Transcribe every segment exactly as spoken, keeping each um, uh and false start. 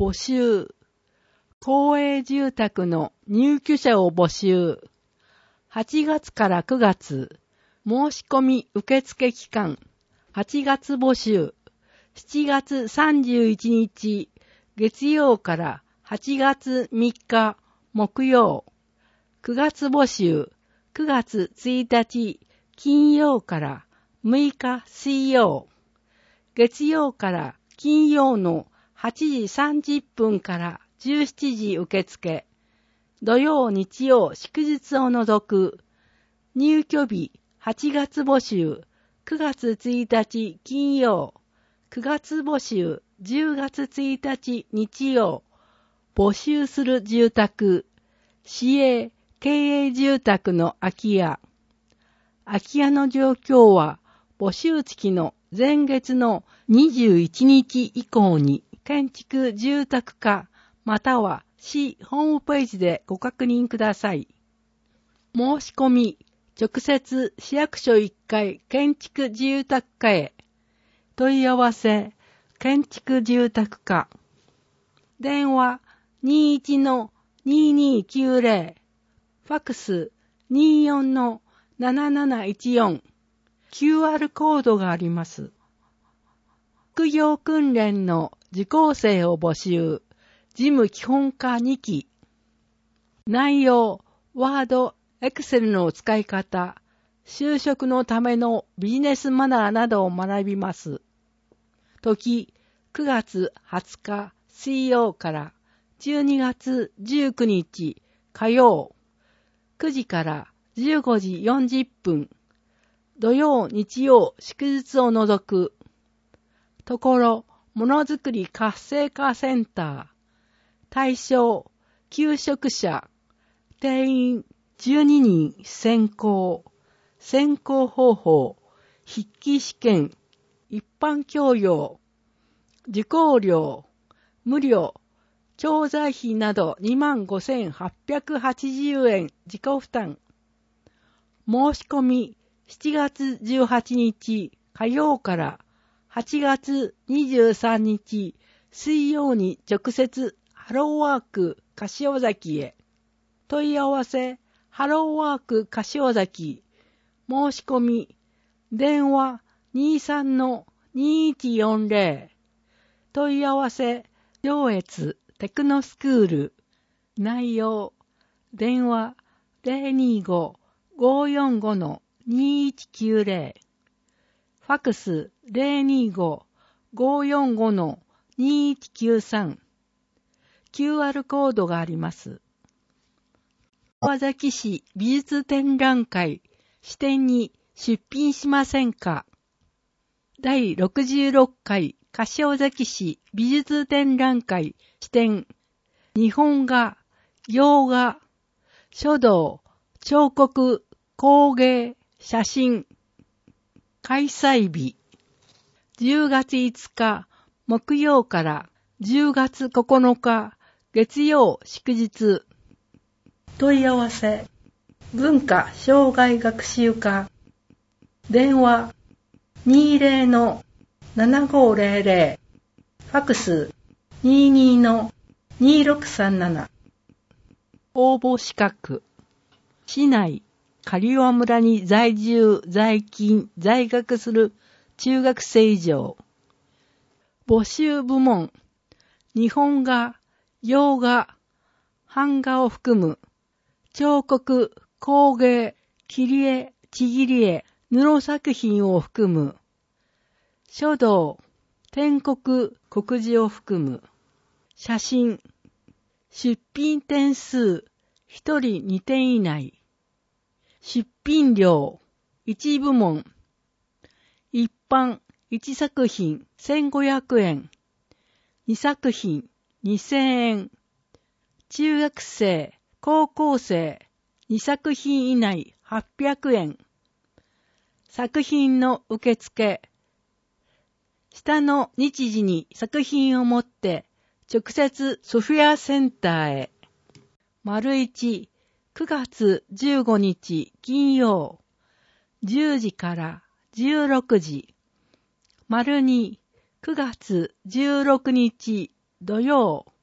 募集。公営住宅の入居者を募集。はちがつからくがつ、申し込み受付期間。はちがつ募集。しちがつさんじゅういちにち、月曜からはちがつみっか、木曜。くがつ募集。くがつついたち、金曜からむいか水曜。月曜から金曜のはちじさんじゅっぷんからじゅうしちじ受付。土曜日曜祝日を除く。入居日はちがつ募集。くがつついたち金曜。くがつ募集。じゅうがつついたち日曜。募集する住宅。市営経営住宅の空き家。空き家の状況は募集月の前月のにじゅういちにち以降に建築住宅課または市ホームページでご確認ください。申し込み、直接市役所いっかい建築住宅課へ。問い合わせ、建築住宅課。電話 にじゅういちのにーにーきゅうぜろ。ファックス にじゅうよんのなななないちよん。キューアール コードがあります。副業訓練の受講生を募集。事務基本科にき。内容、ワード、エクセルの使い方、就職のためのビジネスマナーなどを学びます。時、くがつはつか水曜からじゅうにがつじゅうくにち火曜。くじからじゅうごじよんじゅっぷん。土曜、日曜、祝日を除く。ところ、ものづくり活性化センター。対象、求職者。定員じゅうににん選考。選考方法、筆記試験、一般教養。受講料、無料。教材費など にまんごせんはっぴゃくはちじゅうえん自己負担。申し込みしちがつじゅうはちにち火曜からはちがつにじゅうさんにち水曜に直接ハローワーク柏崎へ。問い合わせハローワーク柏崎。申し込み電話 にじゅうさんのにいちよんぜろ。問い合わせ上越テクノスクール。内容電話 ゼロにご ごーよんご のにいちきゅうぜろ。ファックス ゼロにご ごーよんご のにいちきゅうさん。キューアール コードがあります。川崎市美術展覧会支店に出品しませんか。だいろくじゅうろっかい柏崎市美術展覧会支店。日本画、洋画、書道、彫刻、工芸、写真。開催日。じゅうがついつか木曜からじゅうがつここのか月曜祝日。問い合わせ。文化障害学習課。電話 にじゅうのななごぜろぜろ。ファックス にじゅうにのにろくさんなな。応募資格。市内、刈羽村に在住、在勤、在学する中学生以上。募集部門。日本画、洋画、版画を含む。彫刻、工芸、切り絵、ちぎり絵、布作品を含む。書道、篆刻、刻字を含む。写真。出品点数、ひとりにてん以内。出品料、いち部門。一般、いち作品せんごひゃくえん。に作品にせんえん。中学生、高校生、に作品以内はっぴゃくえん。作品の受付。下の日時に作品を持って直接ソフィアセンターへ。丸一、くがつじゅうごにち金曜、じゅうじからじゅうろくじ。丸二、くがつじゅうろくにち土曜、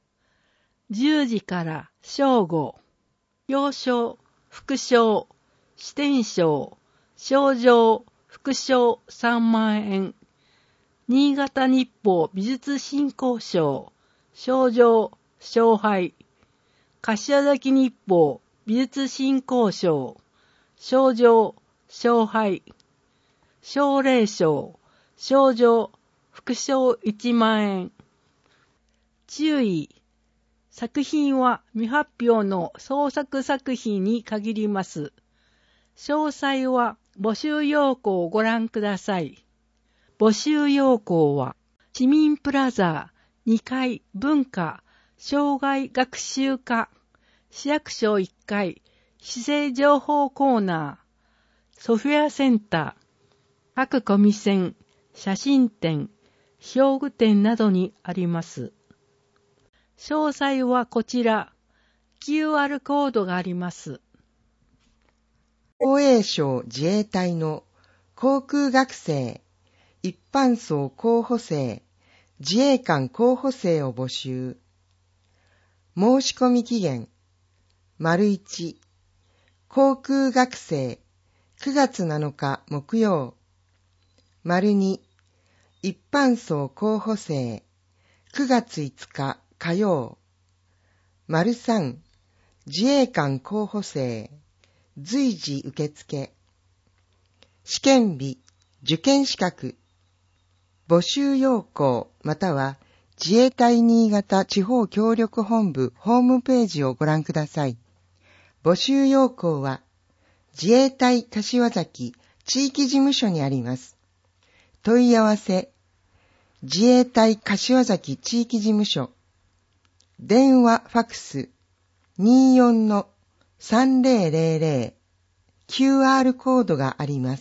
じゅうじから正午、表彰、副賞、支店賞、賞状、副賞さんまんえん。新潟日報美術振興賞、賞状、賞杯。柏崎日報美術振興賞、賞状、賞杯。奨励賞、賞状、副賞いちまんえん。注意。作品は未発表の創作作品に限ります。詳細は募集要項をご覧ください。募集要項は、市民プラザにかい文化障害学習課、市役所いっかい市政情報コーナー、ソフィアセンター、各コミセン、写真展、表具店などにあります。詳細はこちら、キューアール コードがあります。 防衛省自衛隊の航空学生、一般層候補生、自衛官候補生を募集。申し込み期限、丸一、航空学生、くがつなのか木曜。丸二、一般層候補生、くがついつか火曜。丸三、自衛官候補生、随時受付。試験日、受験資格。募集要項または自衛隊新潟地方協力本部ホームページをご覧ください。募集要項は自衛隊柏崎地域事務所にあります。問い合わせ、自衛隊柏崎地域事務所。電話ファクス にじゅうよんのさんぜろぜろぜろ キューアール コードがあります。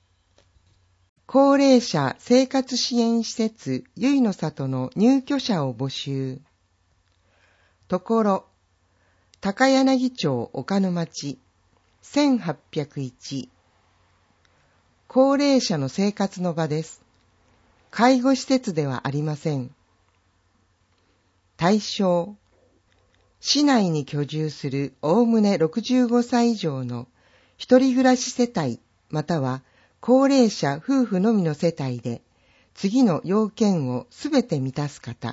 高齢者生活支援施設ゆいの里の入居者を募集。ところ、高柳町岡の町せんはっぴゃくいち。高齢者の生活の場です。介護施設ではありません。対象、市内に居住するおおむねろくじゅうごさい以上の一人暮らし世帯または高齢者夫婦のみの世帯で次の要件をすべて満たす方。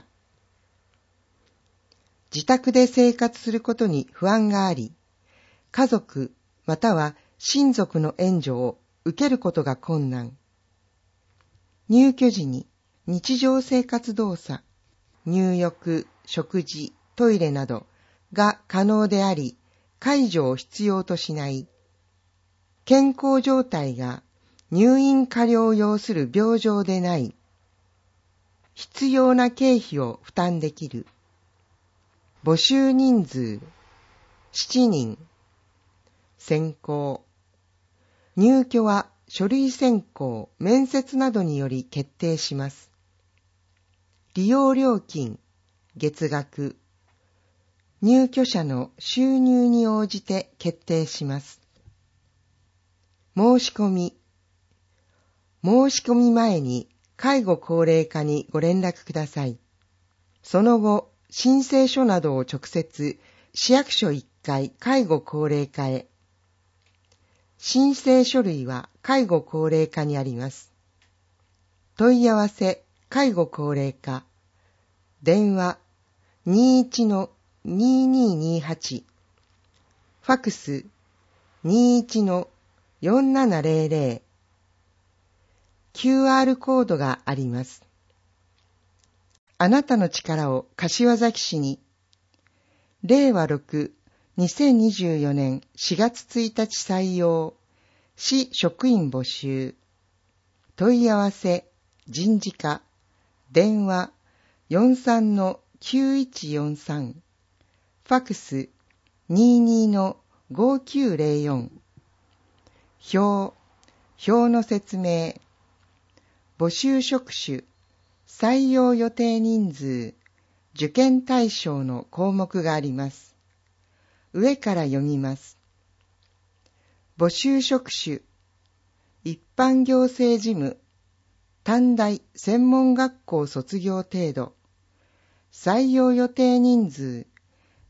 自宅で生活することに不安があり、家族または親族の援助を受けることが困難。入居時に日常生活動作、入浴、食事、トイレなどが可能であり、介助を必要としない。健康状態が入院加療を要する病状でない。必要な経費を負担できる。募集人数しちにん。選考。入居は書類選考、面接などにより決定します。利用料金、月額。入居者の収入に応じて決定します。申し込み。申し込み前に介護高齢課にご連絡ください。その後、申請書などを直接市役所いっかい介護高齢課へ。申請書類は介護高齢課にあります。問い合わせ介護高齢課。電話 にじゅういちのにじゅうににじゅうはち。ファクス にじゅういちのよんななぜろぜろ。キューアール コードがあります。あなたの力を柏崎市に。れいわろく、にせんにじゅうよねんしがつついたち採用。市職員募集。問い合わせ、人事課。電話よんさんのきゅういちよんさん。ファクス にじゅうにのごきゅうぜろよん。表、表の説明。募集職種、採用予定人数、受験対象の項目があります。上から読みます。募集職種、一般行政事務、短大専門学校卒業程度、採用予定人数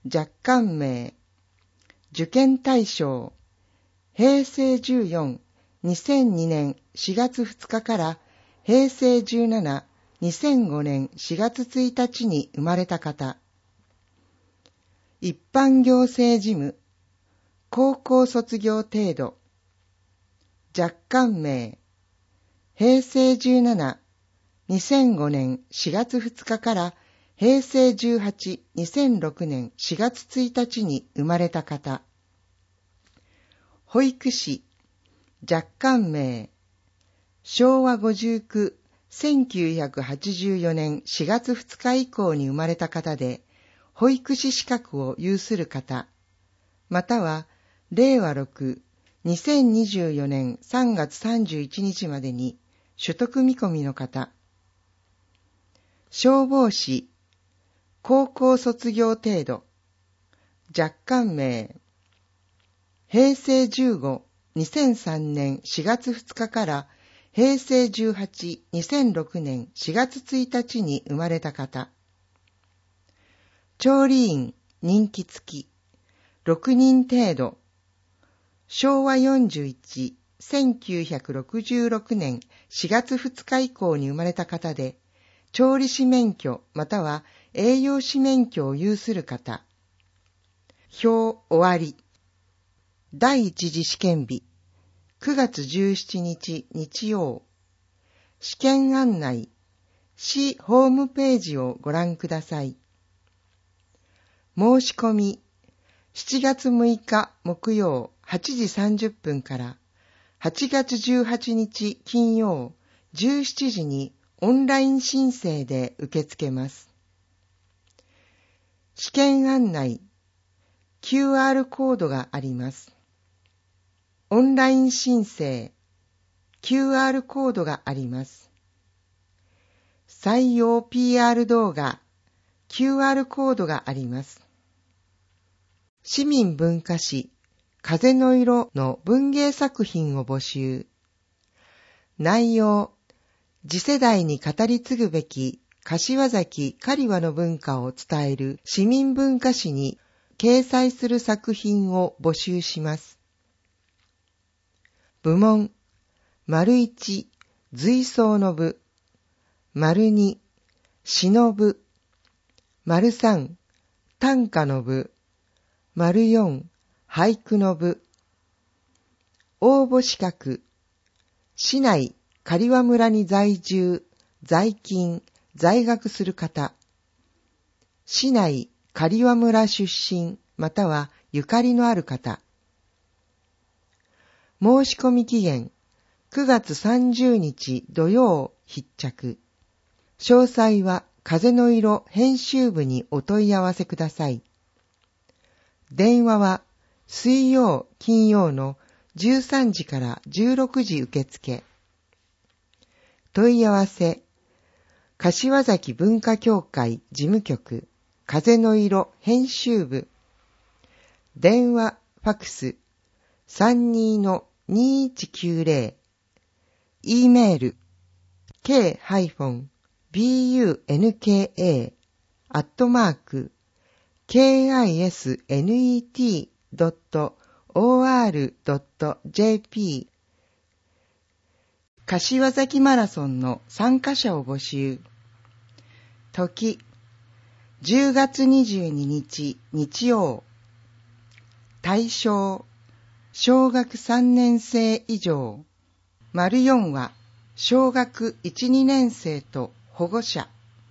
若干名、受験対象、へいせいじゅうよん、にせんにねんしがつふつかからへいせいじゅうなな、にせんごねんしがつついたちに生まれた方。一般行政事務、高校卒業程度。若干名、へいせいじゅうなな、にせんごねんしがつふつかからへいせいじゅうはち、にせんろくねんしがつついたちに生まれた方。保育士、若干名、しょうわごじゅうきゅう、せんきゅうひゃくはちじゅうよねんしがつふつか以降に生まれた方で、保育士資格を有する方、または、れいわろく、にせんにじゅうよねんさんがつさんじゅういちにちまでに取得見込みの方。消防士、高校卒業程度。若干名、へいせいじゅうご、にせんさんねんしがつふつかからへいせいじゅうはち、にせんろくねんしがつついたちに生まれた方。調理員、任期付き、ろくにん程度。しょうわよんじゅういち、せんきゅうひゃくろくじゅうろくねんしがつふつか以降に生まれた方で、調理師免許または栄養士免許を有する方。表終わり。第一次試験日、くがつじゅうしちにち日曜。試験案内、市ホームページをご覧ください。申し込み、しちがつむいか木曜はちじさんじゅっぷんからはちがつじゅうはちにち金曜じゅうしちじにオンライン申請で受け付けます。試験案内、キューアール コードがあります。オンライン申請、キューアール コードがあります。採用 ピーアール 動画、キューアール コードがあります。市民文化史、風の色の文芸作品を募集。内容、次世代に語り継ぐべき柏崎刈羽の文化を伝える市民文化史に掲載する作品を募集します。部門、丸一、随想の部、丸二、詩の部、丸三、短歌の部、丸四、俳句の部。応募資格、市内刈羽村に在住、在勤、在学する方。市内刈羽村出身、またはゆかりのある方。申し込み期限、くがつさんじゅうにち土曜必着。詳細は風の色編集部にお問い合わせください。電話は水曜、金曜のじゅうさんじからじゅうろくじ受付。問い合わせ、柏崎文化協会事務局、風の色編集部。電話、ファクス、さんじゅうにのにせんひゃくきゅうじゅう。e メール、k-bunka アットマーク、kisnet ドット or ドット jp 柏崎マラソンの参加者を募集。時、じゅうがつにじゅうににち日曜。対象、小学さんねんせい以上。丸よんは小学いち、にねんせいと保護者。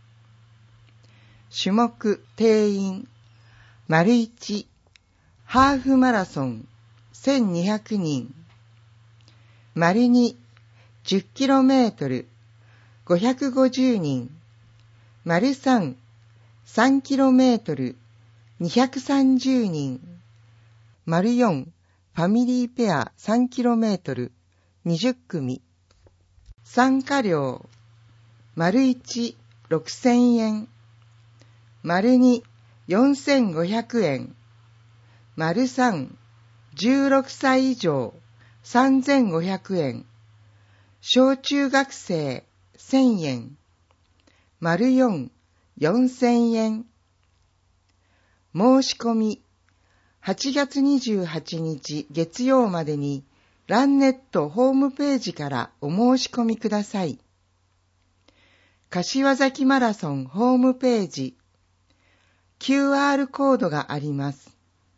種目、定員。丸いち、ハーフマラソンせんにひゃくにん。丸に、じゅっキロメートルごひゃくごじゅうにん。丸さん、さんキロメートルにひゃくさんじゅうにん。丸よん、ファミリーペアさんキロメートルにじゅっくみ。参加料、丸いち、ろくせんえん。丸に、よんせんごひゃくえん。丸さん、じゅうろくさい以上、さんぜんごひゃくえん。小中学生、せんえん。丸よん、よんせんえん。 申し込み、はちがつにじゅうはちにち月曜までに、ランネットホームページからお申し込みください。柏崎マラソンホームページ、キューアール コードがあります。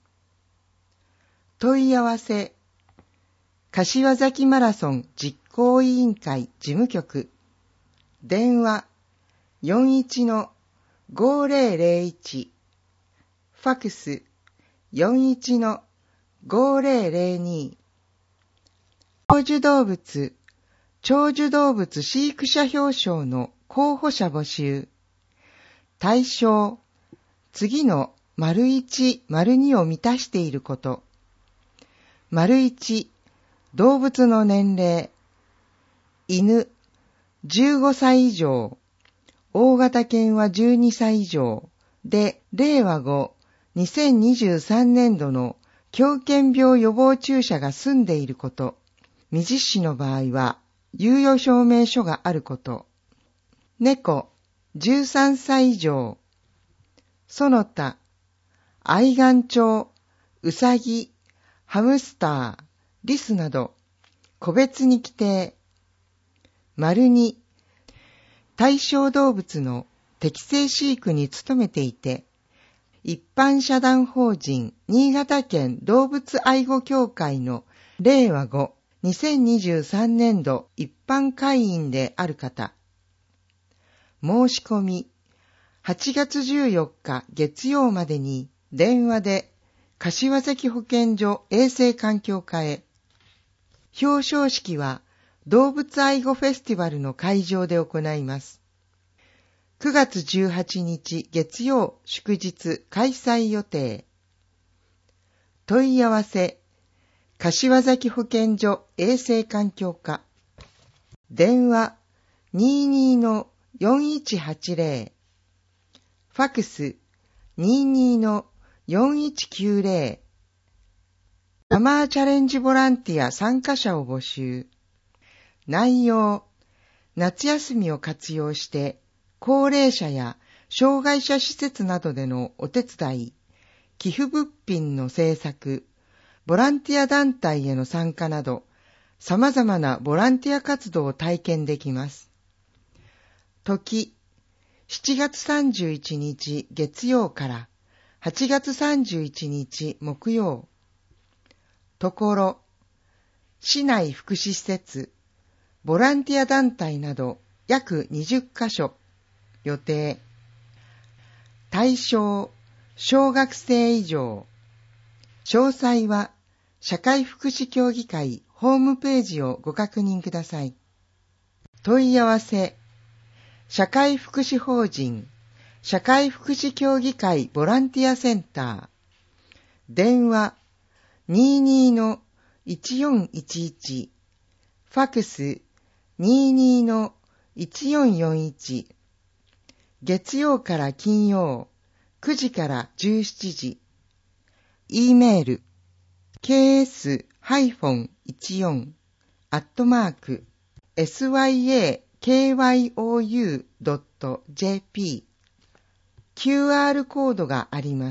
問い合わせ、柏崎マラソン実行委員会事務局、電話 よんいちのごーぜろぜろいち、ファクス よんいちのごーぜろぜろに、長寿動物、長寿動物飼育者表彰の候補者募集。対象、次の丸いち、丸にを満たしていること。丸いち、動物の年齢。犬、じゅうごさい以上。大型犬はじゅうにさい以上。で、れいわご、にせんにじゅうさんねんどの狂犬病予防注射が済んでいること。未実施の場合は、猶予証明書があること。猫、じゅうさんさい以上。その他、愛玩鳥、うさぎ、ハムスター、リスなど、個別に規定。丸に、対象動物の適正飼育に努めていて、一般社団法人新潟県動物愛護協会のれいわご、にせんにじゅうさんねんど一般会員である方。申し込み、はちがつじゅうよっか月曜までに電話で柏崎保健所衛生環境課へ。表彰式は動物愛護フェスティバルの会場で行います。くがつじゅうはちにち月曜祝日開催予定。問い合わせ、柏崎保健所衛生環境課。電話 にじゅうにのよんいちはちぜろ。ファクス にじゅうにのよんいちきゅうぜろ。サマーチャレンジボランティア参加者を募集。内容、夏休みを活用して高齢者や障害者施設などでのお手伝い、寄付物品の制作、ボランティア団体への参加など、様々なボランティア活動を体験できます。時、しちがつさんじゅういちにち月曜からはちがつさんじゅういちにち木曜。ところ、市内福祉施設、ボランティア団体など約にじゅっかしょ。予定。対象、小学生以上。詳細は、社会福祉協議会ホームページをご確認ください。問い合わせ、社会福祉法人、社会福祉協議会ボランティアセンター。電話 にじゅうにのいちよんいちいち。ファクス にじゅうにのいちよんよんいち。月曜から金曜、くじからじゅうしちじ。E メール、ケーエスいちよん アットマーク、エスワイエーケーワイオーユードットジェーピー。キューアール コードがあります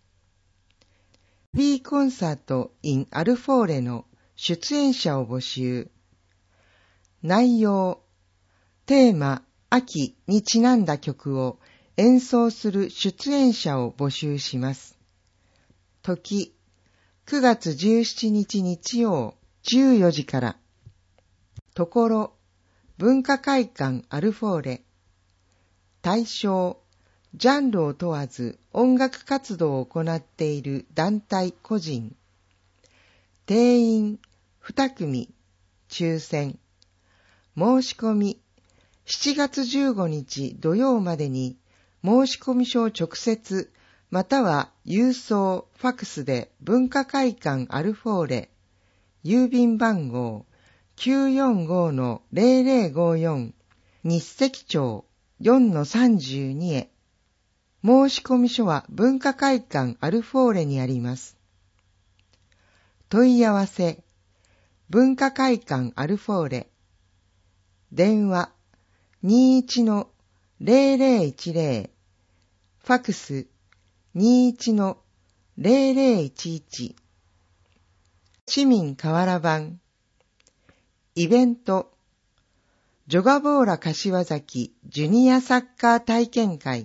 。B コンサート in アルフォーレの出演者を募集。内容、テーマ、秋にちなんだ曲を演奏する出演者を募集します。時、くがつじゅうしちにち日曜じゅうよじから。ところ、文化会館アルフォーレ。対象、ジャンルを問わず音楽活動を行っている団体個人。定員にくみ、抽選。申し込み、しちがつじゅうごにち土曜までに申込書を直接または郵送ファクスで文化会館アルフォーレ郵便番号 きゅうよんごのぜろぜろごよん 日赤町 よんのさんじゅうに へ。申込書は文化会館アルフォーレにあります。問い合わせ、文化会館アルフォーレ。電話にじゅういちのぜろぜろいちぜろ。ファクスにいちのゼロゼロいちいち。市民河原版。イベント。ジョガボーラ柏崎ジュニアサッカー体験会。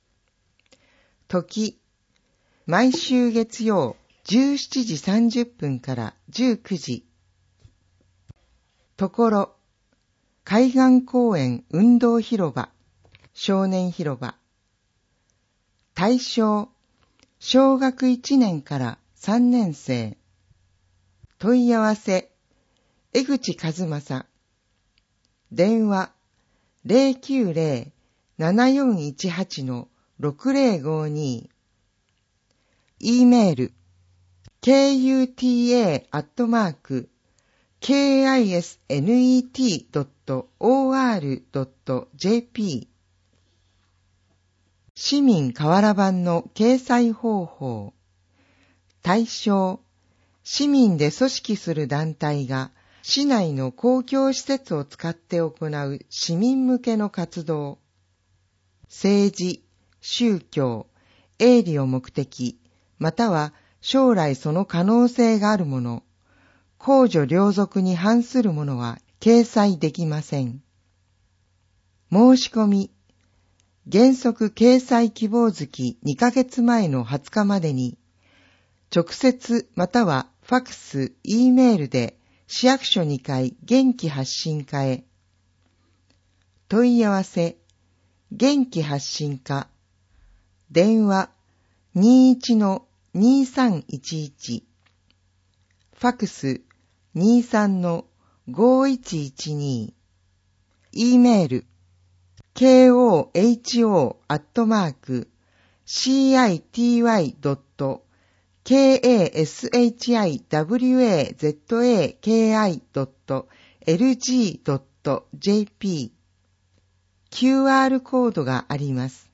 時。毎週月曜じゅうしちじさんじゅっぷんからじゅうくじ。ところ。海岸公園運動広場。少年広場。対象。小学いちねんからさんねん生。問い合わせ。江口和正。電話。ゼロきゅうゼロ ななよんいちはち ろくゼロごに。E メール。ケーユーティーエー アットマーク ケーアイエスネット ドット オーアール ドット ジェーピー。市民河原版の掲載方法。対象。市民で組織する団体が市内の公共施設を使って行う市民向けの活動。政治、宗教、営利を目的、または将来その可能性があるもの、公序良俗に反するものは掲載できません。申し込み。原則掲載希望月にかげつまえのはつかまでに、直接またはファクス、E メールで市役所にかい元気発信課へ。問い合わせ、元気発信課。電話 にいちのにさんいちいち。ファクス にじゅうさんのごいちいちに。E メール、ケーオーエイチオー アットマーク シーアイティーワイ ドット ケーエーエスエイチアイダブリューエーゼットエーケーアイ ドット エルジー ドット ジェーピー。キューアール コードがあります。